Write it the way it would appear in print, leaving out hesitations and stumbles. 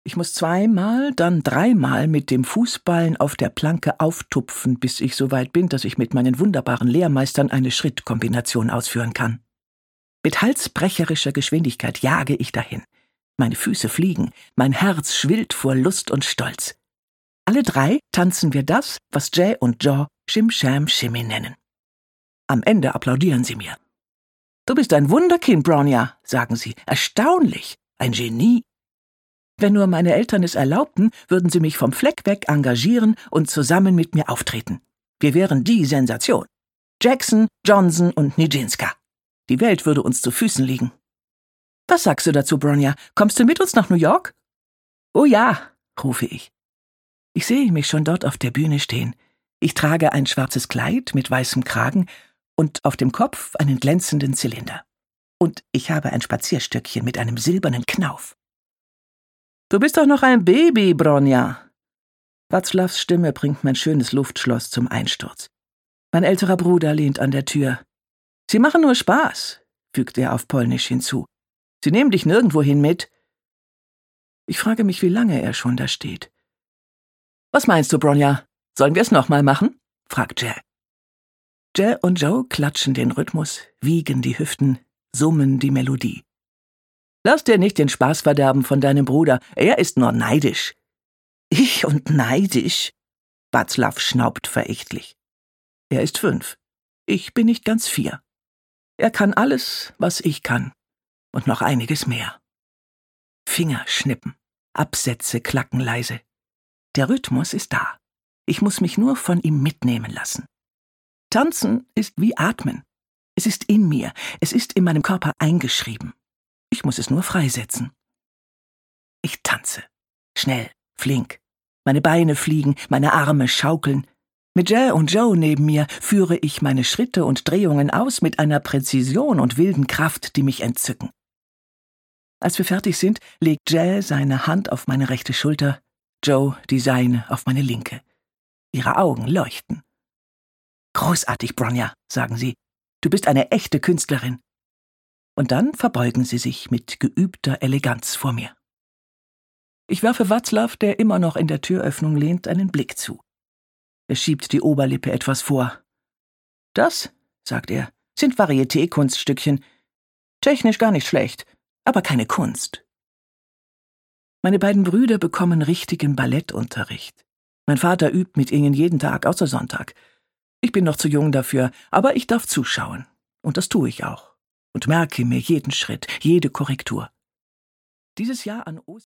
Ich muss 2-mal, dann 3-mal mit dem Fußballen auf der Planke auftupfen, bis ich so weit bin, dass ich mit meinen wunderbaren Lehrmeistern eine Schrittkombination ausführen kann. Mit halsbrecherischer Geschwindigkeit jage ich dahin. Meine Füße fliegen, mein Herz schwillt vor Lust und Stolz. Alle 3 tanzen wir das, was Jay und Joe Shim Sham Shimmy nennen. Am Ende applaudieren sie mir. »Du bist ein Wunderkind, Bronya«, sagen sie. »Erstaunlich, ein Genie.« Wenn nur meine Eltern es erlaubten, würden sie mich vom Fleck weg engagieren und zusammen mit mir auftreten. Wir wären die Sensation. Jackson, Johnson und Nijinsky. Die Welt würde uns zu Füßen liegen. »Was sagst du dazu, Bronya? Kommst du mit uns nach New York?« »Oh ja«, rufe ich. Ich sehe mich schon dort auf der Bühne stehen. Ich trage ein schwarzes Kleid mit weißem Kragen und auf dem Kopf einen glänzenden Zylinder. Und ich habe ein Spazierstöckchen mit einem silbernen Knauf. »Du bist doch noch ein Baby, Bronya.« Václavs Stimme bringt mein schönes Luftschloss zum Einsturz. Mein älterer Bruder lehnt an der Tür. »Sie machen nur Spaß«, fügt er auf Polnisch hinzu. »Sie nehmen dich nirgendwohin mit.« Ich frage mich, wie lange er schon da steht. »Was meinst du, Bronya? Sollen wir es nochmal machen?« fragt Jay. Jay und Joe klatschen den Rhythmus, wiegen die Hüften, summen die Melodie. »Lass dir nicht den Spaß verderben von deinem Bruder, er ist nur neidisch.« »Ich und neidisch?« Václav schnaubt verächtlich. Er ist 5. Ich bin nicht ganz 4. Er kann alles, was ich kann. Und noch einiges mehr. Finger schnippen, Absätze klacken leise. Der Rhythmus ist da. Ich muss mich nur von ihm mitnehmen lassen. Tanzen ist wie Atmen. Es ist in mir, es ist in meinem Körper eingeschrieben. Ich muss es nur freisetzen. Ich tanze. Schnell, flink. Meine Beine fliegen, meine Arme schaukeln. Mit Jay und Joe neben mir führe ich meine Schritte und Drehungen aus mit einer Präzision und wilden Kraft, die mich entzücken. Als wir fertig sind, legt Jay seine Hand auf meine rechte Schulter, Joe die seine auf meine linke. Ihre Augen leuchten. »Großartig, Bronya«, sagen sie. »Du bist eine echte Künstlerin.« Und dann verbeugen sie sich mit geübter Eleganz vor mir. Ich werfe Václav, der immer noch in der Türöffnung lehnt, einen Blick zu. Er schiebt die Oberlippe etwas vor. »Das«, sagt er, »sind Varieté-Kunststückchen. Technisch gar nicht schlecht, aber keine Kunst.« Meine beiden Brüder bekommen richtigen Ballettunterricht. Mein Vater übt mit ihnen jeden Tag, außer Sonntag. Ich bin noch zu jung dafür, aber ich darf zuschauen. Und das tue ich auch. Und merke mir jeden Schritt, jede Korrektur. Dieses Jahr an Ostern